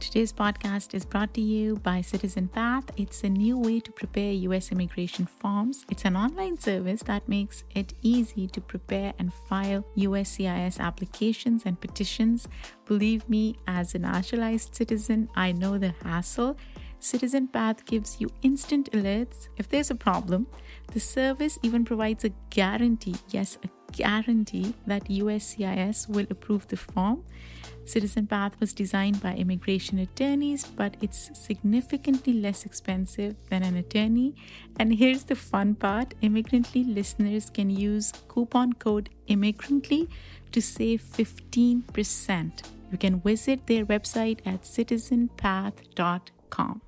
Today's podcast is brought to you by Citizen Path. It's a new way to prepare US immigration forms. It's an online service that makes it easy to prepare and file USCIS applications and petitions. Believe me, as a naturalized citizen, I know the hassle. Citizen Path gives you instant alerts if there's a problem. The service even provides a guarantee, yes, a guarantee that USCIS will approve the form. Citizen Path was designed by immigration attorneys, but it's significantly less expensive than an attorney. And here's the fun part: Immigrantly listeners can use coupon code Immigrantly to save 15%. You can visit their website at citizenpath.com.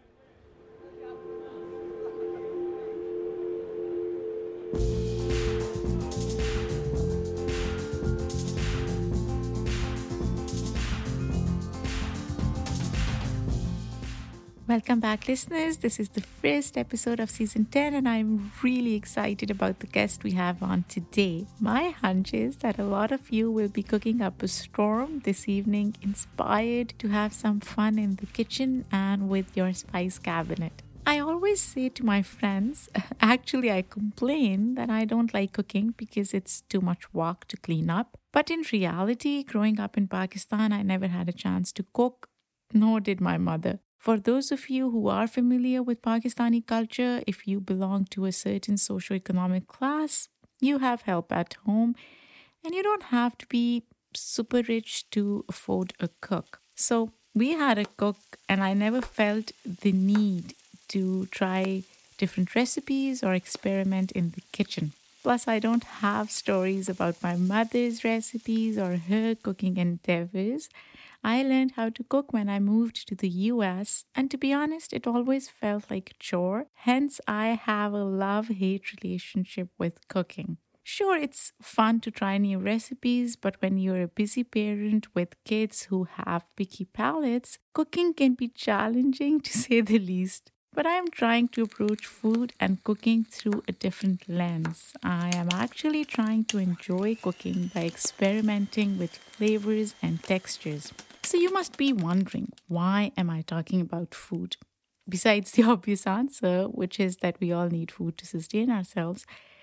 Welcome back, listeners. This is the first episode of season 10, and I'm really excited about the guest we have on today. My hunch is that a lot of you will be cooking up a storm this evening, inspired to have some fun in the kitchen and with your spice cabinet. I always say to my friends, actually I complain that I don't like cooking because it's too much work to clean up. But in reality, growing up in Pakistan, I never had a chance to cook, nor did my mother. For those of you who are familiar with Pakistani culture, if you belong to a certain socioeconomic class, you have help at home and you don't have to be super rich to afford a cook. So we had a cook and I never felt the need to try different recipes or experiment in the kitchen. Plus, I don't have stories about my mother's recipes or her cooking endeavors. I learned how to cook when I moved to the US, and to be honest, it always felt like a chore. Hence, I have a love-hate relationship with cooking. Sure, it's fun to try new recipes, but when you're a busy parent with kids who have picky palates, cooking can be challenging to say the least. But I am trying to approach food and cooking through a different lens. I am actually trying to enjoy cooking by experimenting with flavors and textures. So you must be wondering, why am I talking about food? Besides the obvious answer, which is that we all need food to sustain ourselves,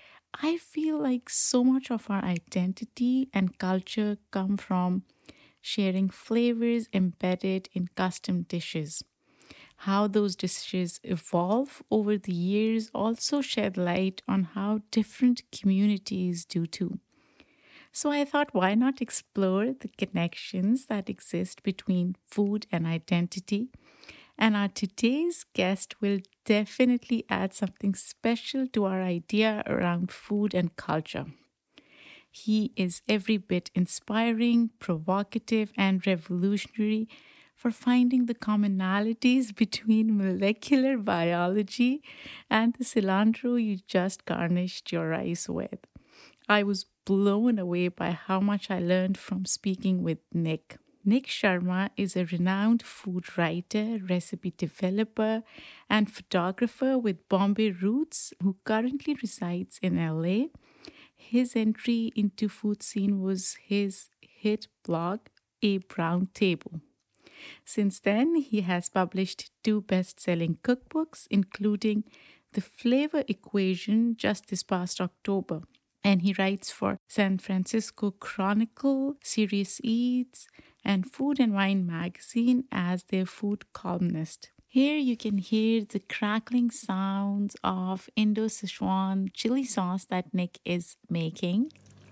I feel like so much of our identity and culture come from sharing flavors embedded in custom dishes. How those dishes evolve over the years also shed light on how different communities do too. So I thought, why not explore the connections that exist between food and identity? And our today's guest will definitely add something special to our idea around food and culture. He is every bit inspiring, provocative, and revolutionary for finding the commonalities between molecular biology and the cilantro you just garnished your rice with. I was blown away by how much I learned from speaking with Nick. Nick Sharma is a renowned food writer, recipe developer, and photographer with Bombay roots who currently resides in LA. His entry into food scene was his hit blog, A Brown Table. Since then, he has published 2 best-selling cookbooks, including The Flavor Equation just this past October. And he writes for San Francisco Chronicle, Serious Eats, and Food and Wine magazine as their food columnist. Here you can hear the crackling sounds of Indo-Sichuan chili sauce that Nick is making.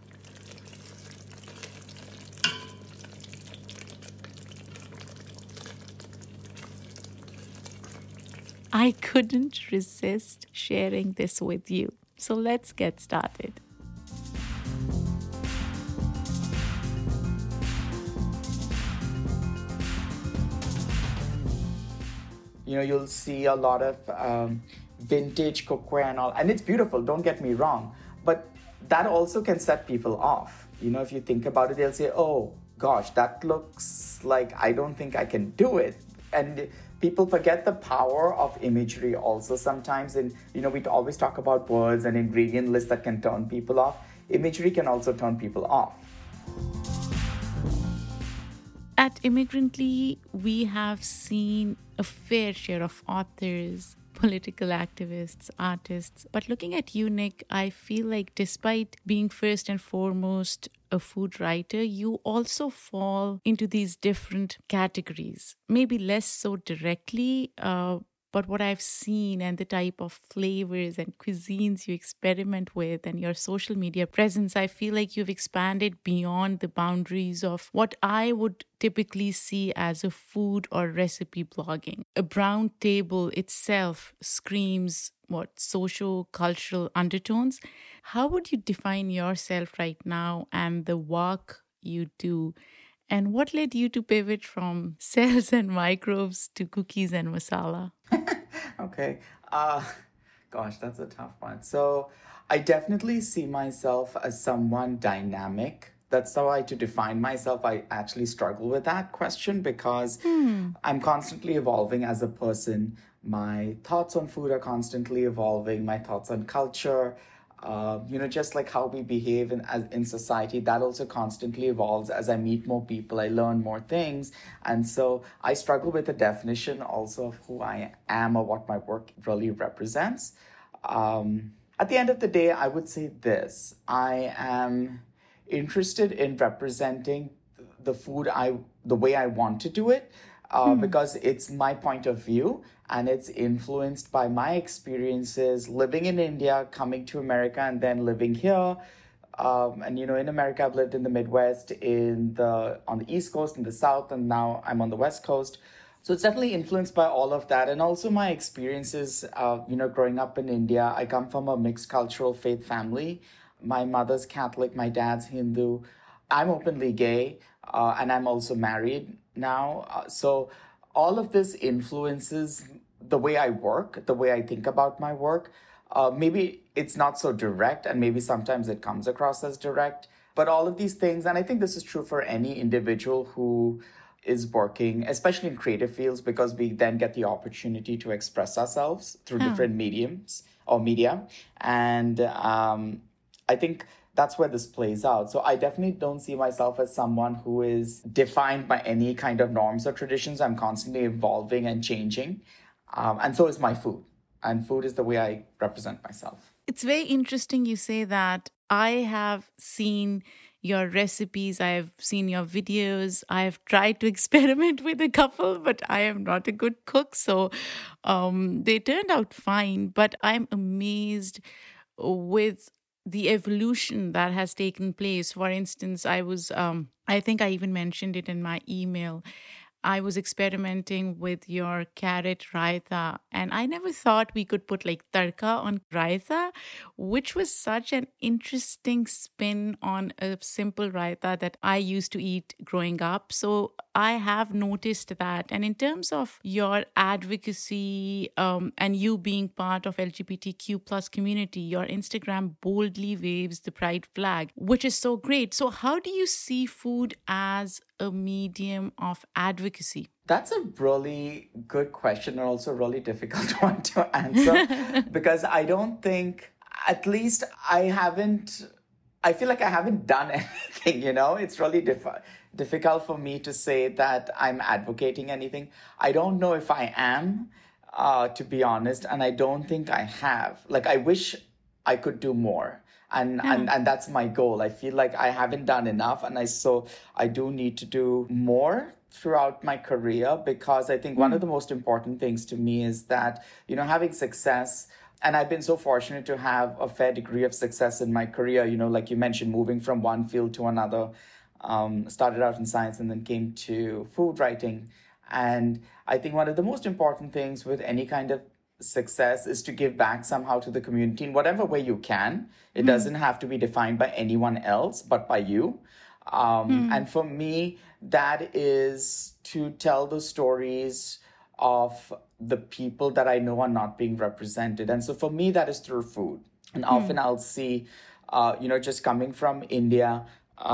I couldn't resist sharing this with you. So let's get started. You know, you'll see a lot of vintage cookware and all, and it's beautiful, don't get me wrong, but that also can set people off. You know, if you think about it, they'll say, oh gosh, that looks like I don't think I can do it. And people forget the power of imagery also sometimes. And, you know, we always talk about words and ingredient lists that can turn people off. Imagery can also turn people off. At Immigrantly, we have seen a fair share of authors, political activists, artists. But looking at you, Nick, I feel like despite being first and foremost a food writer, you also fall into these different categories. Maybe less so directly, but what I've seen and the type of flavors and cuisines you experiment with and your social media presence, I feel like you've expanded beyond the boundaries of what I would typically see as a food or recipe blogging. A brown table itself screams what socio-cultural undertones. How would you define yourself right now and the work you do? And what led you to pivot from cells and microbes to cookies and masala? Okay. Gosh, that's a tough one. So I definitely see myself as someone dynamic. That's how I to define myself. I actually struggle with that question because I'm constantly evolving as a person. My thoughts on food are constantly evolving. My thoughts on culture, just like how we behave in society, that also constantly evolves. As I meet more people, I learn more things. And so I struggle with the definition also of who I am or what my work really represents. At the end of the day, I would say this. I am interested in representing the way I want to do it. Because it's my point of view and it's influenced by my experiences living in India, coming to America, and then living here. In America, I've lived in the Midwest, on the East Coast, in the South, and now I'm on the West Coast. So it's definitely influenced by all of that. And also my experiences, growing up in India. I come from a mixed cultural faith family. My mother's Catholic, my dad's Hindu. I'm openly gay, and I'm also married now. So all of this influences the way I work, the way I think about my work. Maybe it's not so direct, and maybe sometimes it comes across as direct. But all of these things, and I think this is true for any individual who is working, especially in creative fields, because we then get the opportunity to express ourselves through different mediums or media. And I think that's where this plays out. So I definitely don't see myself as someone who is defined by any kind of norms or traditions. I'm constantly evolving and changing. And so is my food. And food is the way I represent myself. It's very interesting you say that. I have seen your recipes. I have seen your videos. I have tried to experiment with a couple, but I am not a good cook. So they turned out fine. But I'm amazed with the evolution that has taken place. For instance, I think I even mentioned it in my email. I was experimenting with your carrot raita, and I never thought we could put like tadka on raita, which was such an interesting spin on a simple raita that I used to eat growing up. So I have noticed that. And in terms of your advocacy and you being part of LGBTQ plus community, your Instagram boldly waves the pride flag, which is so great. So how do you see food as a medium of advocacy? That's a really good question, and also a really difficult one to answer because I don't think, at least I feel like I haven't done anything, It's really difficult for me to say that I'm advocating anything. I don't know if I am, to be honest, and I don't think I have. Like, I wish I could do more. And that's my goal. I feel like I haven't done enough, and I do need to do more throughout my career, because I think one of the most important things to me is that, having success, and I've been so fortunate to have a fair degree of success in my career, like you mentioned, moving from one field to another, started out in science and then came to food writing. And I think one of the most important things with any kind of success is to give back somehow to the community in whatever way you can. It doesn't have to be defined by anyone else but by you. And for me, that is to tell the stories of the people that I know are not being represented. And so for me, that is through food. And often I'll see, just coming from India,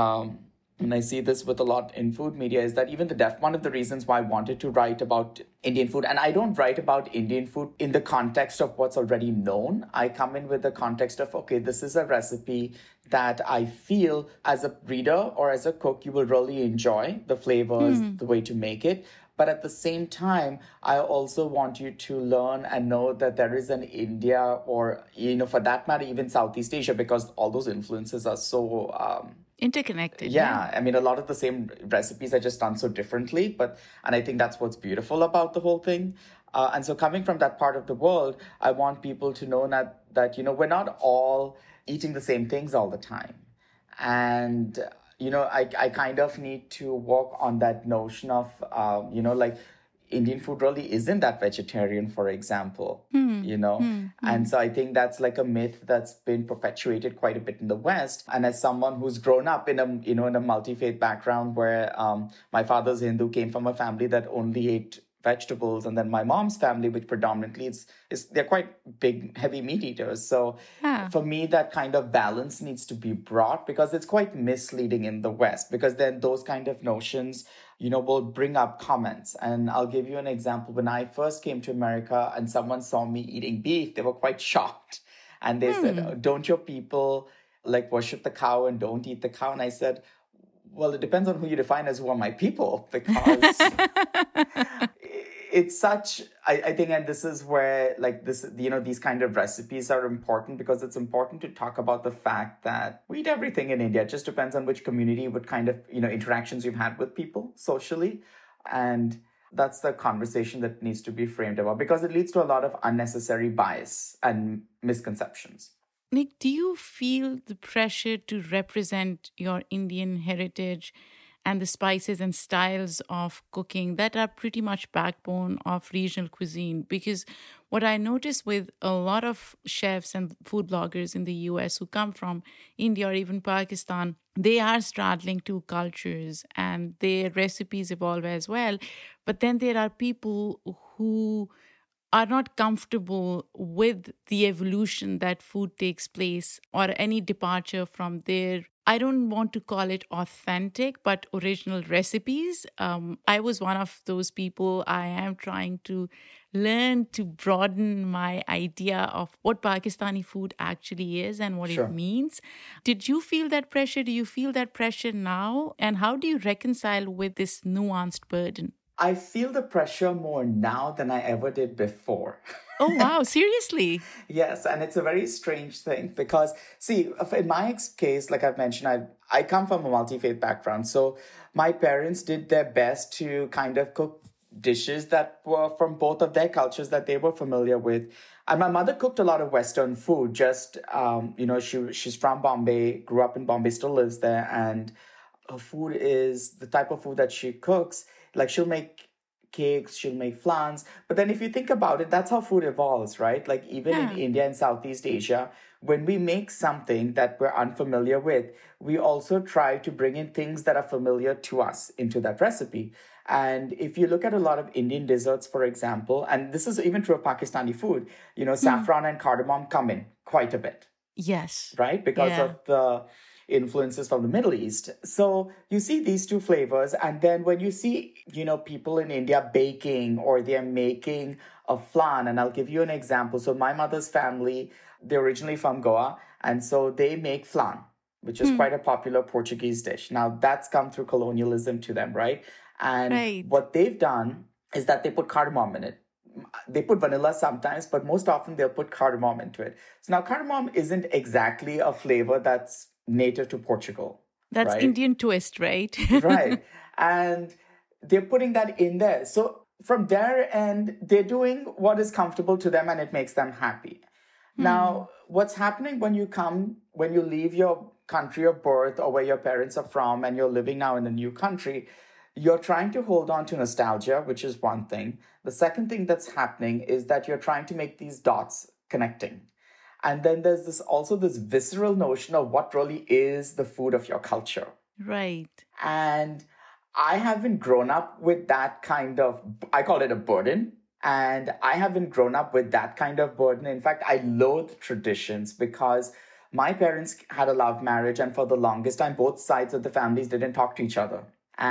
and I see this with a lot in food media, is that even one of the reasons why I wanted to write about Indian food, and I don't write about Indian food in the context of what's already known. I come in with the context of, okay, this is a recipe that I feel as a reader or as a cook, you will really enjoy the flavors, the way to make it. But at the same time, I also want you to learn and know that there is an India or, for that matter, even Southeast Asia, because all those influences are so interconnected. Yeah. I mean, a lot of the same recipes are just done so differently. And I think that's what's beautiful about the whole thing. And so coming from that part of the world, I want people to know that we're not all eating the same things all the time. And I kind of need to work on that notion of, like Indian food really isn't that vegetarian, for example, And so I think that's like a myth that's been perpetuated quite a bit in the West. And as someone who's grown up in a multi-faith background where my father's Hindu, came from a family that only ate vegetables, and then my mom's family, which predominantly they're quite big, heavy meat eaters. So for me, that kind of balance needs to be brought, because it's quite misleading in the West, because then those kind of notions, will bring up comments. And I'll give you an example. When I first came to America and someone saw me eating beef, they were quite shocked. And they said, don't your people like worship the cow and don't eat the cow? And I said, well, it depends on who you define as who are my people, because it's such, I think, and this is where like this, these kind of recipes are important, because it's important to talk about the fact that we eat everything in India. It just depends on which community, what kind of, interactions you've had with people socially. And that's the conversation that needs to be framed about, because it leads to a lot of unnecessary bias and misconceptions. Nick, do you feel the pressure to represent your Indian heritage and the spices and styles of cooking that are pretty much backbone of regional cuisine? Because what I notice with a lot of chefs and food bloggers in the US who come from India or even Pakistan, they are straddling two cultures and their recipes evolve as well. But then there are people who are not comfortable with the evolution that food takes place or any departure from their, I don't want to call it authentic, but original recipes. I was one of those people. I am trying to learn to broaden my idea of what Pakistani food actually is and what it means. Did you feel that pressure? Do you feel that pressure now? And how do you reconcile with this nuanced burden? I feel the pressure more now than I ever did before. Oh, wow. Seriously? Yes. And it's a very strange thing because, see, in my case, like I've mentioned, I come from a multi-faith background. So my parents did their best to kind of cook dishes that were from both of their cultures that they were familiar with. And my mother cooked a lot of Western food. Just, she's from Bombay, grew up in Bombay, still lives there. And her food is the type of food that she cooks. Like she'll make cakes, she'll make flans. But then if you think about it, that's how food evolves, right? Like even in India and Southeast Asia, when we make something that we're unfamiliar with, we also try to bring in things that are familiar to us into that recipe. And if you look at a lot of Indian desserts, for example, and this is even true of Pakistani food, saffron and cardamom come in quite a bit. Yes. Right? Because of the influences from the Middle East. So you see these two flavors. And then when you see, people in India baking or they're making a flan, and I'll give you an example. So my mother's family, they're originally from Goa. And so they make flan, which is quite a popular Portuguese dish. Now that's come through colonialism to them, right? And what they've done is that they put cardamom in it. They put vanilla sometimes, but most often they'll put cardamom into it. So now cardamom isn't exactly a flavor that's native to Portugal. That's right? Indian twist, right? Right. And they're putting that in there. So from their end, they're doing what is comfortable to them and it makes them happy. Now, what's happening when you leave your country of birth or where your parents are from and you're living now in a new country, you're trying to hold on to nostalgia, which is one thing. The second thing that's happening is that you're trying to make these dots connecting. And then there's this visceral notion of what really is the food of your culture. Right. And I haven't grown up with that kind of, I call it a burden. And I haven't grown up with that kind of burden. In fact, I loathe traditions because my parents had a love marriage. And for the longest time, both sides of the families didn't talk to each other.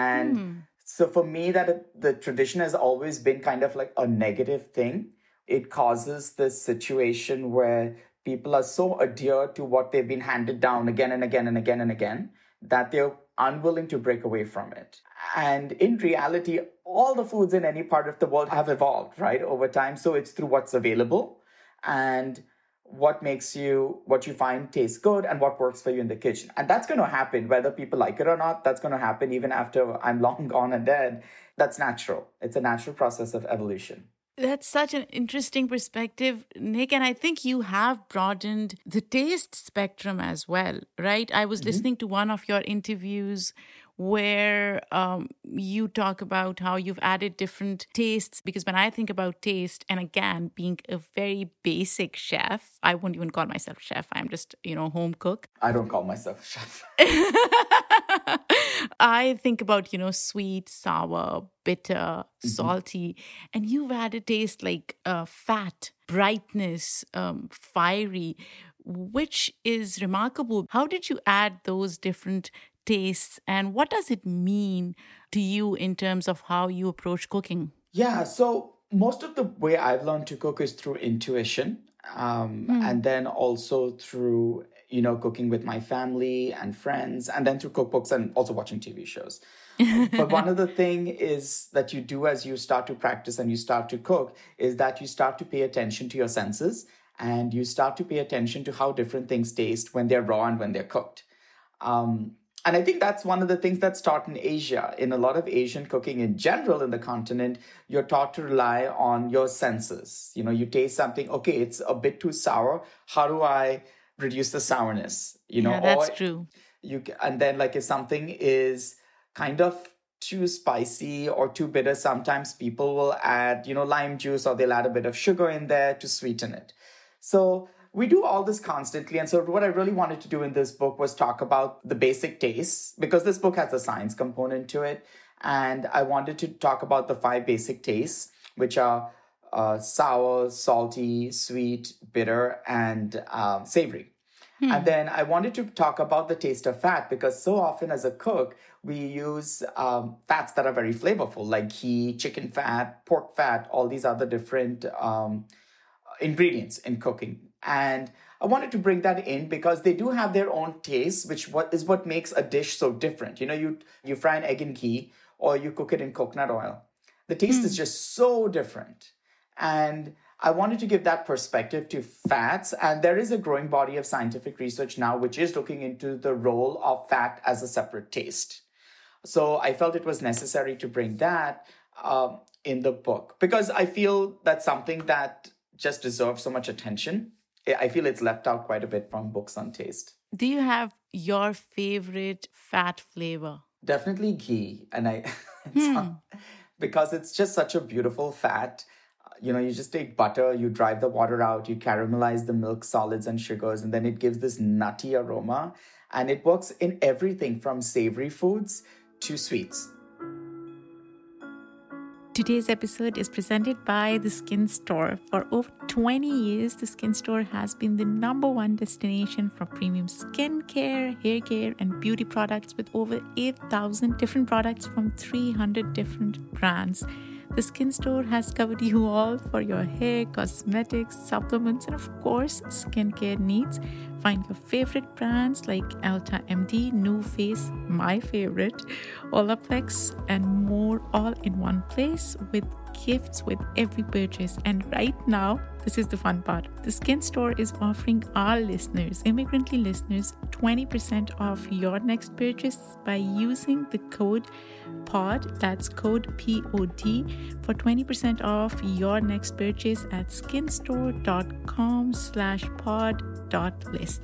And so for me, the tradition has always been kind of like a negative thing. It causes this situation where people are so adhered to what they've been handed down again and again and again and again that they're unwilling to break away from it. And in reality, all the foods in any part of the world have evolved, right, over time. So it's through what's available and what you find tastes good and what works for you in the kitchen. And that's going to happen whether people like it or not. That's going to happen even after I'm long gone and dead. That's natural. It's a natural process of evolution. That's such an interesting perspective, Nick. And I think you have broadened the taste spectrum as well, right? I was listening to one of your interviews where you talk about how you've added different tastes. Because when I think about taste, and again, being a very basic chef, I won't even call myself chef. I'm just, home cook. I don't call myself a chef. I think about, sweet, sour, bitter, salty, and you've added taste like fat, brightness, fiery, which is remarkable. How did you add those different tastes, and what does it mean to you in terms of how you approach cooking? Yeah, so most of the way I've learned to cook is through intuition, and then also through cooking with my family and friends, and then through cookbooks and also watching TV shows. But one of the things is that you do as you start to practice and you start to cook is that you start to pay attention to your senses, and you start to pay attention to how different things taste when they're raw and when they're cooked. And I think that's one of the things that's taught in Asia. In a lot of Asian cooking in general in the continent, you're taught to rely on your senses. You taste something, okay, it's a bit too sour. How do I reduce the sourness? Yeah, that's true. And then if something is kind of too spicy or too bitter, sometimes people will add, lime juice, or they'll add a bit of sugar in there to sweeten it. So we do all this constantly. And so what I really wanted to do in this book was talk about the basic tastes, because this book has a science component to it. And I wanted to talk about the 5 basic tastes, which are sour, salty, sweet, bitter, and savory. And then I wanted to talk about the taste of fat, because so often as a cook, we use fats that are very flavorful, like ghee, chicken fat, pork fat, all these other different ingredients in cooking. And I wanted to bring that in because they do have their own taste, which is what makes a dish so different. You fry an egg in ghee or you cook it in coconut oil. The taste is just so different. And I wanted to give that perspective to fats. And there is a growing body of scientific research now, which is looking into the role of fat as a separate taste. So I felt it was necessary to bring that in the book, because I feel that's something that just deserves so much attention. I feel it's left out quite a bit from books on taste. Do you have your favorite fat flavor? Definitely ghee. And because it's just such a beautiful fat. You just take butter, you drive the water out, you caramelize the milk solids and sugars, and then it gives this nutty aroma. And it works in everything from savory foods to sweets. Today's episode is presented by The Skin Store. For over 20 years, The Skin Store has been the #1 destination for premium skincare, hair care, and beauty products, with over 8,000 different products from 300 different brands. The Skin Store has covered you all for your hair, cosmetics, supplements, and of course, skincare needs. Find your favorite brands like Elta MD, NuFace, my favorite, Olaplex, and more, all in one place with gifts with every purchase. And right now, this is the fun part. The Skin Store is offering our listeners, Immigrantly listeners, 20% off your next purchase by using the code POD, that's code POD, for 20% off your next purchase at skinstore.com/pod.list.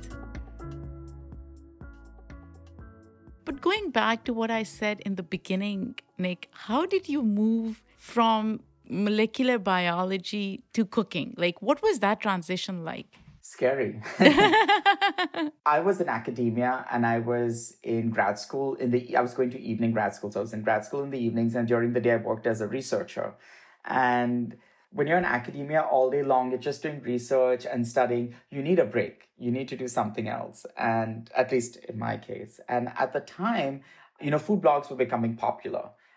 But going back to what I said in the beginning, Nick, how did you move from molecular biology to cooking? What was that transition like? Scary. I was in academia and I was in grad school. I was going to evening grad school. So I was in grad school in the evenings, and during the day I worked as a researcher. And when you're in academia all day long, you're just doing research and studying. You need a break. You need to do something else. And at least in my case. And at the time, food blogs were becoming popular.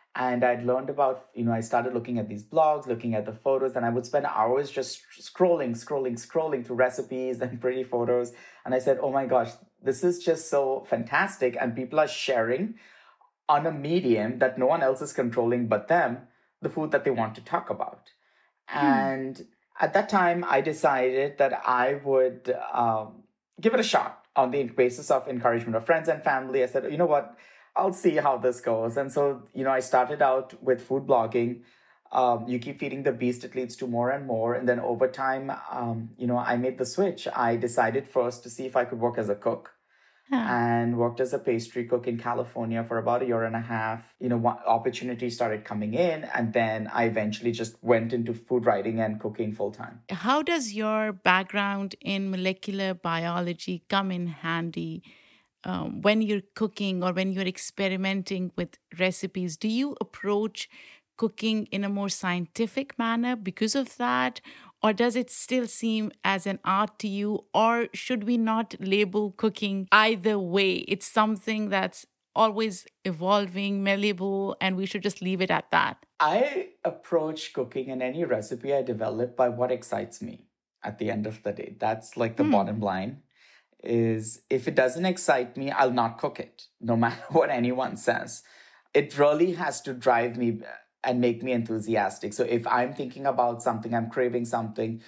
And I'd learned about, I started looking at these blogs, looking at the photos, and I would spend hours just scrolling through recipes and pretty photos. And I said, oh my gosh, this is just so fantastic. And people are sharing on a medium that no one else is controlling but them, the food that they want to talk about. And at that time, I decided that I would give it a shot on the basis of encouragement of friends and family. I said, you know what? I'll see how this goes. And so, I started out with food blogging. You keep feeding the beast, it leads to more and more. And then over time, I made the switch. I decided first to see if I could work as a cook. And worked as a pastry cook in California for about a year and a half. One opportunities started coming in, and then I eventually just went into food writing and cooking full time. How does your background in molecular biology come in handy when you're cooking or when you're experimenting with recipes? Do you approach cooking in a more scientific manner because of that? Or does it still seem as an art to you? Or should we not label cooking either way? It's something that's always evolving, malleable, and we should just leave it at that. I approach cooking and any recipe I develop by what excites me at the end of the day. That's like the bottom line. Is if it doesn't excite me, I'll not cook it, no matter what anyone says. It really has to drive me and make me enthusiastic. So if I'm thinking about something, I'm craving something,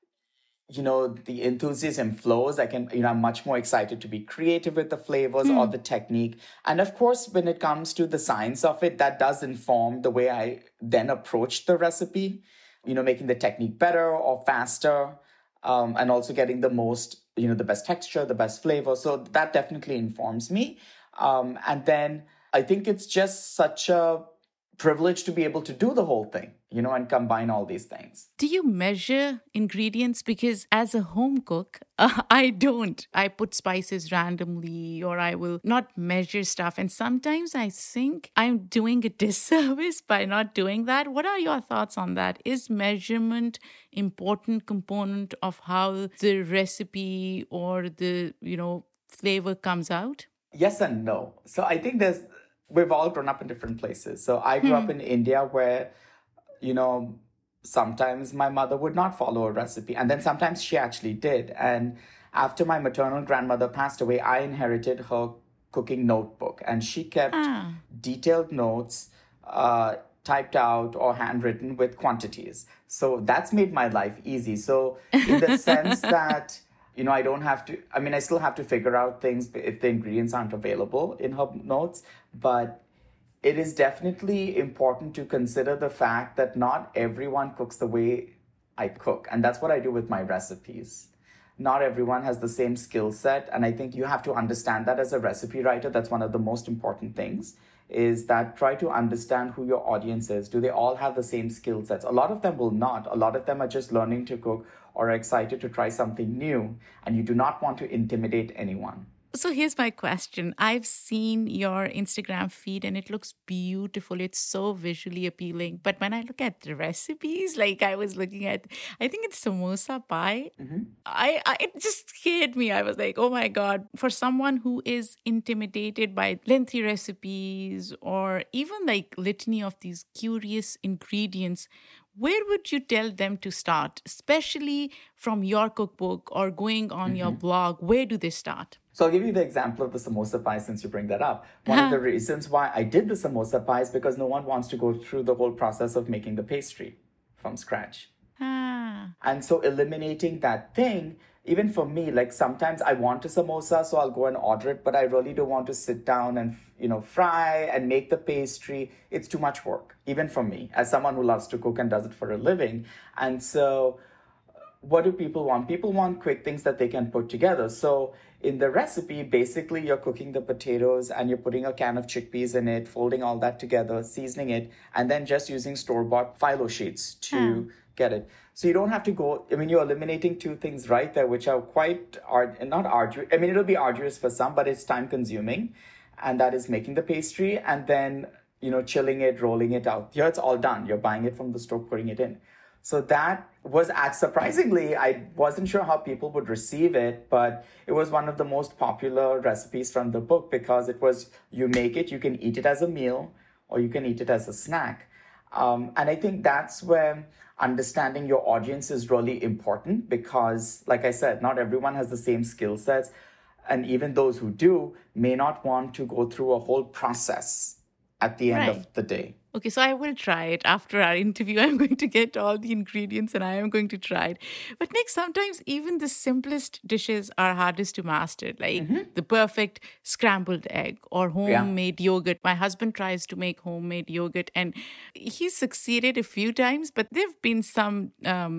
the enthusiasm flows. I'm much more excited to be creative with the flavors or the technique. And of course, when it comes to the science of it, that does inform the way I then approach the recipe, making the technique better or faster, and also getting the most, the best texture, the best flavor. So that definitely informs me. And then I think it's just such a privilege to be able to do the whole thing, and combine all these things. Do you measure ingredients? Because as a home cook, I don't. I put spices randomly, or I will not measure stuff. And sometimes I think I'm doing a disservice by not doing that. What are your thoughts on that? Is measurement important component of how the recipe or the, flavor comes out? Yes and no. So I think we've all grown up in different places. So I grew up in India where, sometimes my mother would not follow a recipe. And then sometimes she actually did. And after my maternal grandmother passed away, I inherited her cooking notebook. And she kept detailed notes typed out or handwritten with quantities. So that's made my life easy. So in the sense that, I don't have to, I still have to figure out things if the ingredients aren't available in her notes, but it is definitely important to consider the fact that not everyone cooks the way I cook. And that's what I do with my recipes. Not everyone has the same skill set. And I think you have to understand that as a recipe writer. That's one of the most important things, is that try to understand who your audience is. Do they all have the same skill sets? A lot of them will not. A lot of them are just learning to cook or are excited to try something new. And you do not want to intimidate anyone. So here's my question. I've seen your Instagram feed and it looks beautiful. It's so visually appealing. But when I look at the recipes, like I was looking at, I think it's samosa pie. It just scared me. I was like, oh my God, for someone who is intimidated by lengthy recipes or even like litany of these curious ingredients, where would you tell them to start, especially from your cookbook or going on your blog? Where do they start? So I'll give you the example of the samosa pie since you bring that up. One of the reasons why I did the samosa pie is because no one wants to go through the whole process of making the pastry from scratch. And so eliminating that thing, even for me, like sometimes I want a samosa, so I'll go and order it, but I really don't want to sit down and, fry and make the pastry. It's too much work, even for me, as someone who loves to cook and does it for a living. And so what do people want? People want quick things that they can put together. So in the recipe, basically you're cooking the potatoes and you're putting a can of chickpeas in it, folding all that together, seasoning it, and then just using store-bought phyllo sheets to get it. So you don't have to go, you're eliminating two things right there, which are quite, not arduous. It'll be arduous for some, but it's time consuming. And that is making the pastry and then, chilling it, rolling it out. Here it's all done. You're buying it from the store, putting it in. So that was, surprisingly, I wasn't sure how people would receive it, but it was one of the most popular recipes from the book because it was, you make it, you can eat it as a meal, or you can eat it as a snack. And I think that's where understanding your audience is really important because, like I said, not everyone has the same skill sets. And even those who do may not want to go through a whole process at the end of the day. Okay, so I will try it after our interview. I'm going to get all the ingredients and I am going to try it. But Nick, sometimes even the simplest dishes are hardest to master, like the perfect scrambled egg or homemade yogurt. My husband tries to make homemade yogurt and he's succeeded a few times, but there have been some,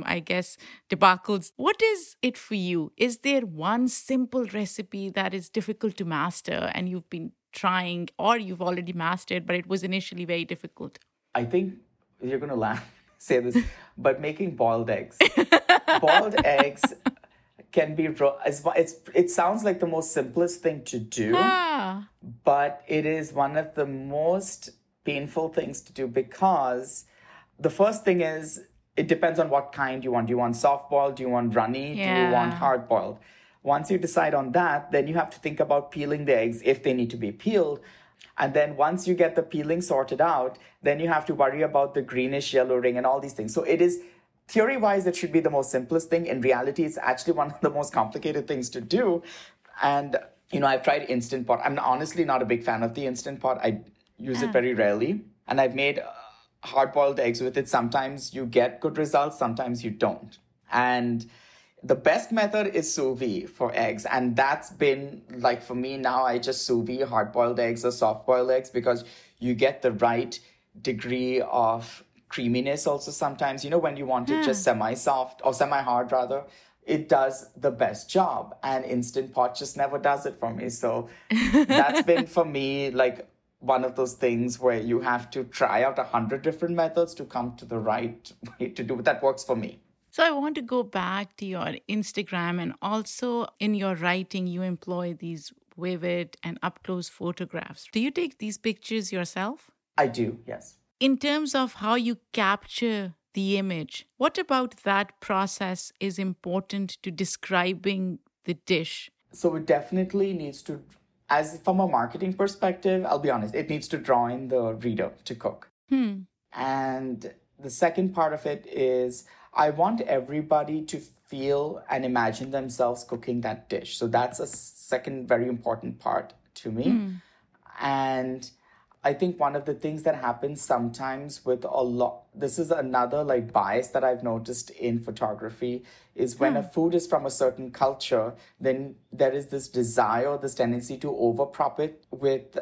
debacles. What is it for you? Is there one simple recipe that is difficult to master and you've been trying or you've already mastered, but it was initially very difficult? I think you're going to laugh, say this, but making boiled eggs. Boiled eggs can be, it sounds like the most simplest thing to do, but it is one of the most painful things to do because the first thing is, it depends on what kind you want. Do you want soft boiled? Do you want runny? Do you want hard boiled? Once you decide on that, then you have to think about peeling the eggs if they need to be peeled. And then once you get the peeling sorted out, then you have to worry about the greenish yellow ring and all these things. So it is, theory-wise, it should be the most simplest thing. In reality, it's actually one of the most complicated things to do. And, I've tried Instant Pot. I'm honestly not a big fan of the Instant Pot. I use it very rarely. And I've made hard-boiled eggs with it. Sometimes you get good results, sometimes you don't. And the best method is sous vide for eggs. And that's been, like, for me now, I just sous vide hard-boiled eggs or soft-boiled eggs because you get the right degree of creaminess also sometimes. When you want it just semi-soft or semi-hard rather, it does the best job. And Instant Pot just never does it for me. So that's been, for me, like, one of those things where you have to try out 100 different methods to come to the right way to do it. That works for me. So I want to go back to your Instagram, and also in your writing, you employ these vivid and up-close photographs. Do you take these pictures yourself? I do, yes. In terms of how you capture the image, what about that process is important to describing the dish? So it definitely needs to, as from a marketing perspective, I'll be honest, it needs to draw in the reader to cook. And the second part of it is, I want everybody to feel and imagine themselves cooking that dish. So that's a second very important part to me. And I think one of the things that happens sometimes with this is another like bias that I've noticed in photography, is when a food is from a certain culture, then there is this desire, this tendency to overprop it with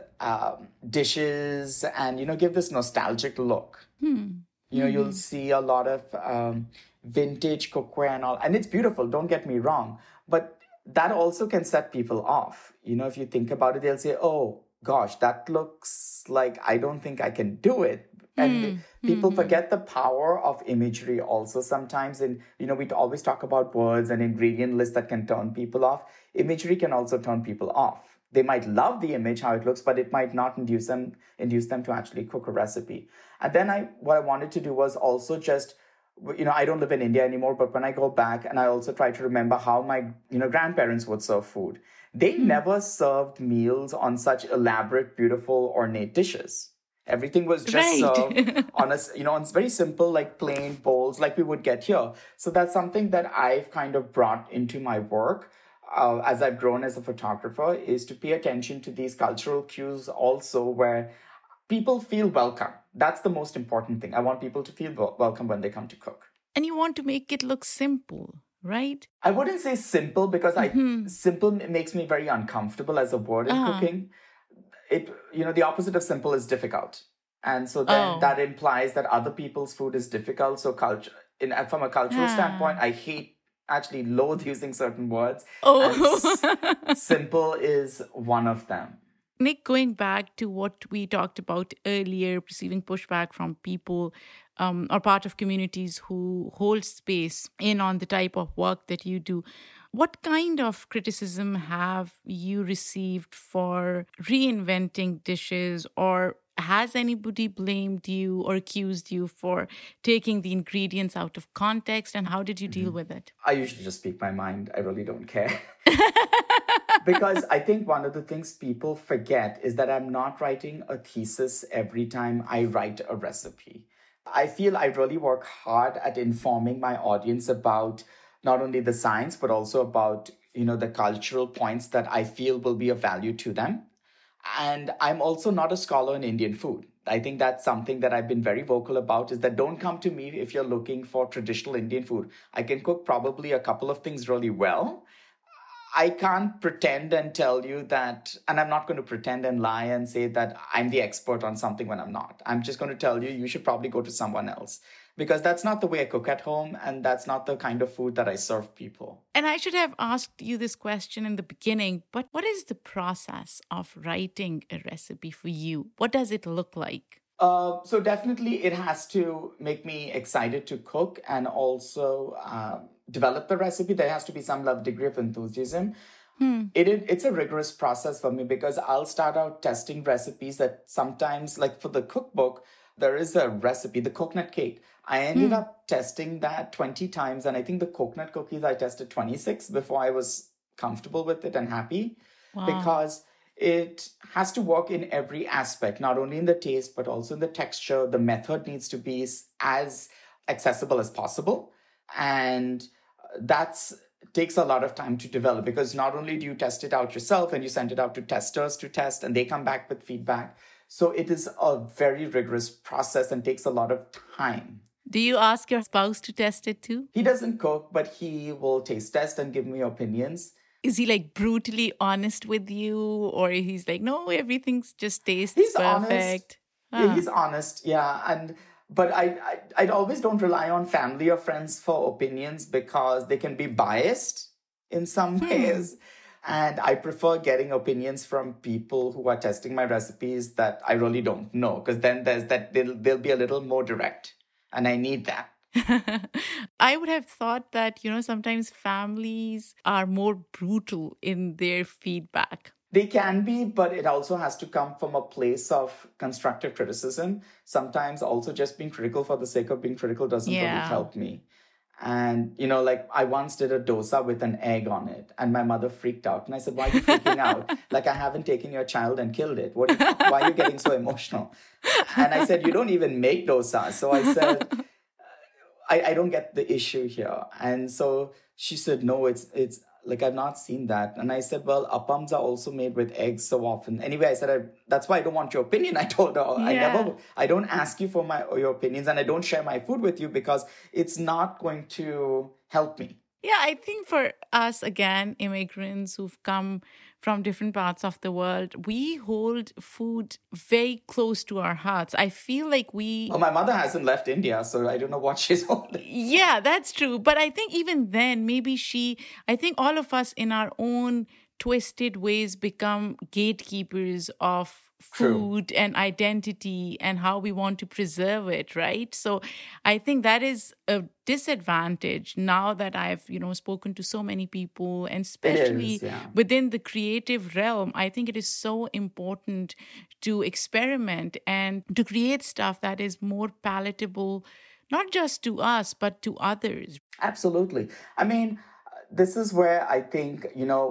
dishes and, give this nostalgic look. You'll see a lot of vintage cookware and all, and it's beautiful, don't get me wrong, but that also can set people off. If you think about it, they'll say, oh gosh, that looks like I don't think I can do it. And people forget the power of imagery also sometimes. And, we always talk about words and ingredient lists that can turn people off. Imagery can also turn people off. They might love the image, how it looks, but it might not induce them to actually cook a recipe. And then what I wanted to do was also just, I don't live in India anymore, but when I go back and I also try to remember how my, grandparents would serve food. They never served meals on such elaborate, beautiful, ornate dishes. Everything was just served on on very simple, like plain bowls like we would get here. So that's something that I've kind of brought into my work. As I've grown as a photographer, is to pay attention to these cultural cues also where people feel welcome. That's the most important thing. I want people to feel welcome when they come to cook. And you want to make it look simple, right? I wouldn't say simple because simple makes me very uncomfortable as a word in cooking. The opposite of simple is difficult. And so then that implies that other people's food is difficult. So from a cultural standpoint, I loathe using certain words. And simple is one of them. Nick, going back to what we talked about earlier, receiving pushback from people or part of communities who hold space in on the type of work that you do, what kind of criticism have you received for reinventing dishes, or has anybody blamed you or accused you for taking the ingredients out of context, and how did you deal with it? I usually just speak my mind. I really don't care. Because I think one of the things people forget is that I'm not writing a thesis every time I write a recipe. I feel I really work hard at informing my audience about not only the science, but also about, the cultural points that I feel will be of value to them. And I'm also not a scholar in Indian food. I think that's something that I've been very vocal about, is that don't come to me if you're looking for traditional Indian food. I can cook probably a couple of things really well. I can't pretend and tell you that, and I'm not going to pretend and lie and say that I'm the expert on something when I'm not. I'm just going to tell you, you should probably go to someone else, because that's not the way I cook at home, and that's not the kind of food that I serve people. And I should have asked you this question in the beginning, but what is the process of writing a recipe for you? What does it look like? So definitely it has to make me excited to cook, and also develop the recipe. There has to be some degree of enthusiasm. It's a rigorous process for me, because I'll start out testing recipes that sometimes, like for the cookbook, there is a recipe, the coconut cake. I ended up testing that 20 times. And I think the coconut cookies, I tested 26 before I was comfortable with it and happy. Wow. Because it has to work in every aspect, not only in the taste, but also in the texture. The method needs to be as accessible as possible. And that takes a lot of time to develop, because not only do you test it out yourself and you send it out to testers to test, and they come back with feedback. So it is a very rigorous process and takes a lot of time. Do you ask your spouse to test it too? He doesn't cook, but he will taste test and give me opinions. Is he like brutally honest with you, or he's like, no, everything's just tastes perfect? Yeah, he's honest, yeah. But I always don't rely on family or friends for opinions, because they can be biased in some ways. And I prefer getting opinions from people who are testing my recipes that I really don't know, because then there's that they'll be a little more direct, and I need that. I would have thought that, sometimes families are more brutal in their feedback. They can be, but it also has to come from a place of constructive criticism. Sometimes also just being critical for the sake of being critical doesn't really help me. And, I once did a dosa with an egg on it, and my mother freaked out. And I said, why are you freaking out? Like, I haven't taken your child and killed it. Why are you getting so emotional? And I said, you don't even make dosa. So I said, I don't get the issue here. And so she said, no, it's like, I've not seen that. And I said, well, appams are also made with eggs so often. Anyway, I said, that's why I don't want your opinion. I told her, I don't ask you for your opinions, and I don't share my food with you, because it's not going to help me. Yeah, I think for us, again, immigrants who've come from different parts of the world, we hold food very close to our hearts. I feel like Well, my mother hasn't left India, so I don't know what she's holding. Yeah, that's true. But I think even then, I think all of us in our own twisted ways become gatekeepers of food and identity and how we want to preserve it, right? So I think that is a disadvantage now that I've, spoken to so many people, and especially within the creative realm. I think it is so important to experiment and to create stuff that is more palatable, not just to us, but to others. Absolutely. I mean, this is where I think,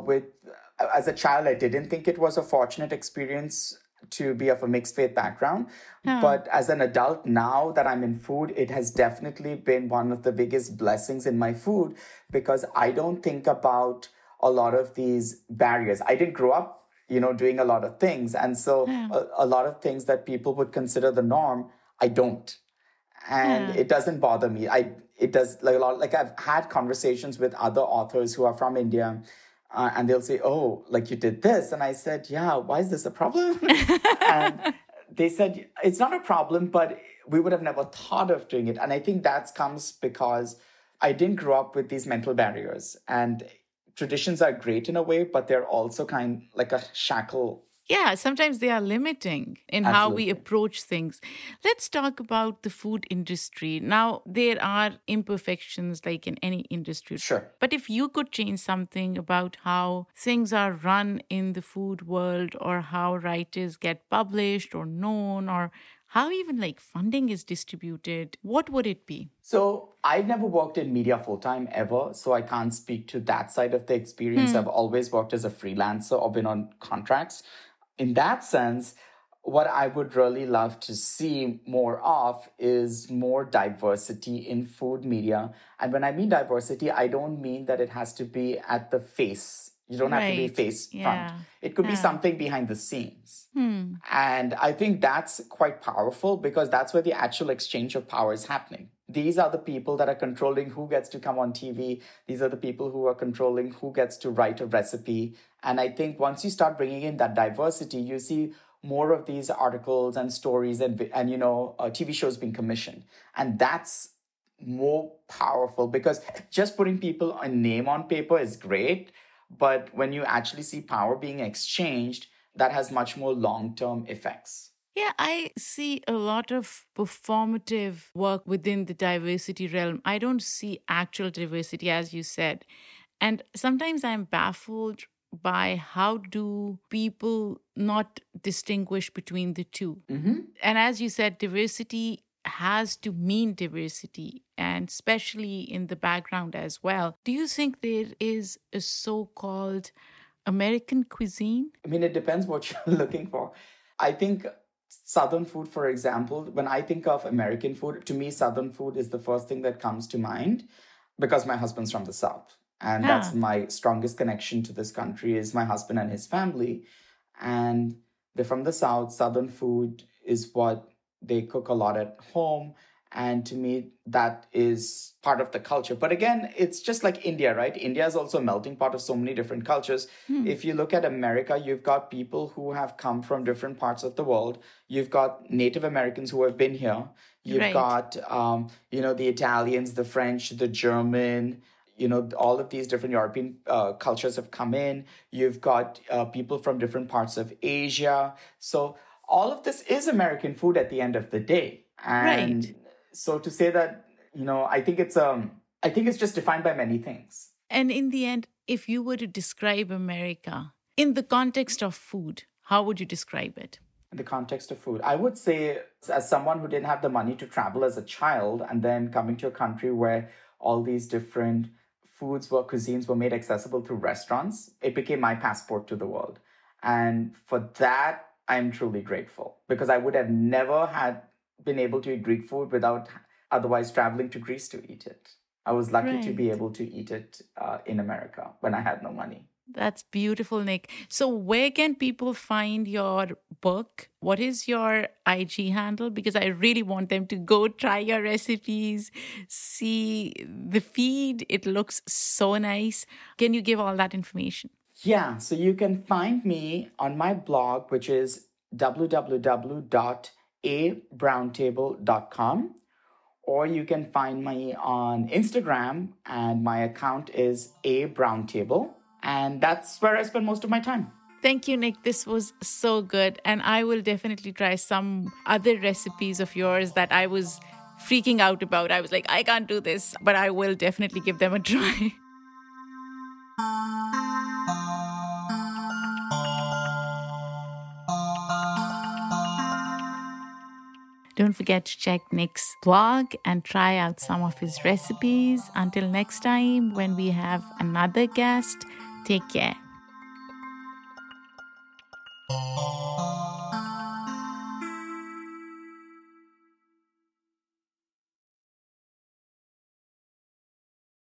as a child, I didn't think it was a fortunate experience to be of a mixed faith background. But as an adult, now that I'm in food, it has definitely been one of the biggest blessings in my food, because I don't think about a lot of these barriers. I didn't grow up, doing a lot of things. And so a lot of things that people would consider the norm, I don't. And it doesn't bother me. It does, like I've had conversations with other authors who are from India, and they'll say, oh, like you did this. And I said, yeah, why is this a problem? And they said, it's not a problem, but we would have never thought of doing it. And I think that comes because I didn't grow up with these mental barriers. And traditions are great in a way, but they're also kind of like a shackle. Yeah, sometimes they are limiting in how we approach things. Let's talk about the food industry. Now, there are imperfections like in any industry. Sure. But if you could change something about how things are run in the food world, or how writers get published or known, or how even like funding is distributed, what would it be? So I've never worked in media full time ever, so I can't speak to that side of the experience. I've always worked as a freelancer or been on contracts. In that sense, what I would really love to see more of is more diversity in food media. And when I mean diversity, I don't mean that it has to be at the face. You don't have to be face front. It could be something behind the scenes. And I think that's quite powerful because that's where the actual exchange of power is happening. These are the people that are controlling who gets to come on TV. These are the people who are controlling who gets to write a recipe. And I think once you start bringing in that diversity, you see more of these articles and stories and TV shows being commissioned. And that's more powerful because just putting people a name on paper is great. But when you actually see power being exchanged, that has much more long-term effects. Yeah, I see a lot of performative work within the diversity realm. I don't see actual diversity, as you said. And sometimes I'm baffled by how do people not distinguish between the two. And as you said, diversity has to mean diversity, and especially in the background as well. Do you think there is a so-called American cuisine? I mean, it depends what you're looking for. I think Southern food, for example, when I think of American food, to me, Southern food is the first thing that comes to mind because my husband's from the South. And that's my strongest connection to this country is my husband and his family. And they're from the South. Southern food is what they cook a lot at home. And to me, that is part of the culture. But again, it's just like India, right? India is also a melting pot of so many different cultures. If you look at America, you've got people who have come from different parts of the world. You've got Native Americans who have been here. You've got, the Italians, the French, the German, all of these different European cultures have come in. You've got people from different parts of Asia. So all of this is American food at the end of the day. And so to say that, I think it's just defined by many things. And in the end, if you were to describe America in the context of food, how would you describe it? In the context of food, I would say, as someone who didn't have the money to travel as a child and then coming to a country where all these different cuisines were made accessible through restaurants, it became my passport to the world. And for that, I'm truly grateful because I would have never been able to eat Greek food without otherwise traveling to Greece to eat it. I was lucky to be able to eat it in America when I had no money. That's beautiful, Nick. So where can people find your book? What is your IG handle? Because I really want them to go try your recipes, see the feed. It looks so nice. Can you give all that information? Yeah, so you can find me on my blog, which is www.abroundtable.com. Or you can find me on Instagram, and my account is abroundtable. And that's where I spend most of my time. Thank you, Nick. This was so good. And I will definitely try some other recipes of yours that I was freaking out about. I was like, I can't do this, but I will definitely give them a try. Don't forget to check Nick's blog and try out some of his recipes. Until next time, when we have another guest, take care.